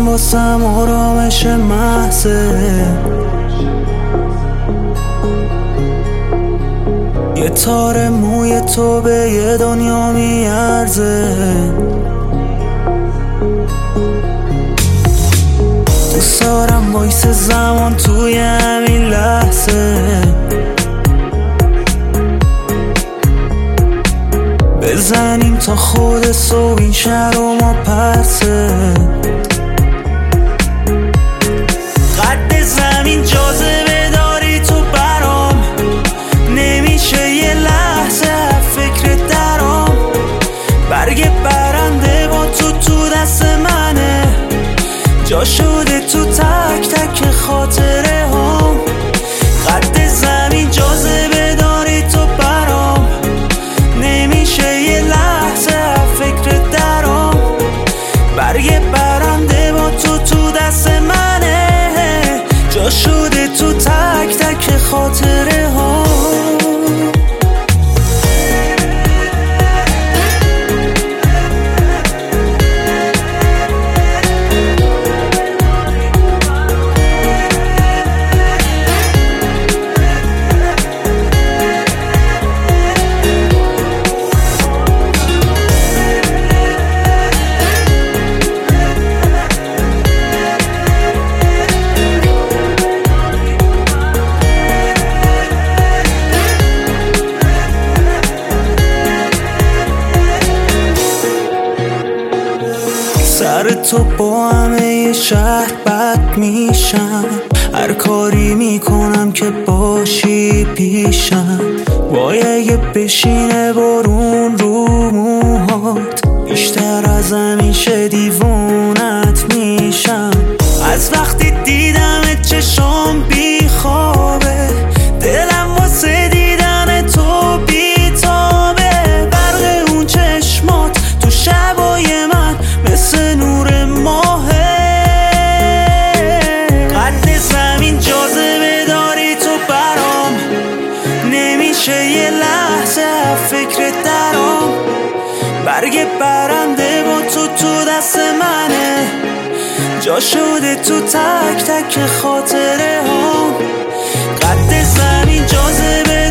واسم آرامش محضه. یه تار موی تو به یه دنیا میارزه. دوست دارم وایس زمان توی همین لحظه بزنیم تا خود صبح این شهر و ما پرسه. قد زمین جاذبه داری تو برام، نمیشه یه لحظه فکر درام. برگ برنده با تو دست منه، جا شده تو تک تک خاطره هم. قد زمین جاذبه داری تو برام، نمیشه یه لحظه فکر درام. برگ برنده با تو دست منه، جا شده تو تک تک خاطره ها. سر تو با همه شهر بد میشم، هر کاری میکنم که باشی پیشم. وای اگه بشینه بارون رو موهات، بیشتر از همیشه دیوونت میشم. از وقتی دیدمت چشام بی خوابه، دلم واسه دیدن تو بی تابه. برق اون چشمات تو شبای من مثل نور ماهه. قد زمین جاذبه داری تو برام، نمیشه یه لحظه فکر درام. برگ برنده با تو دست منه، جا شده تو تک تک خاطره هم. قد زمین جاذبه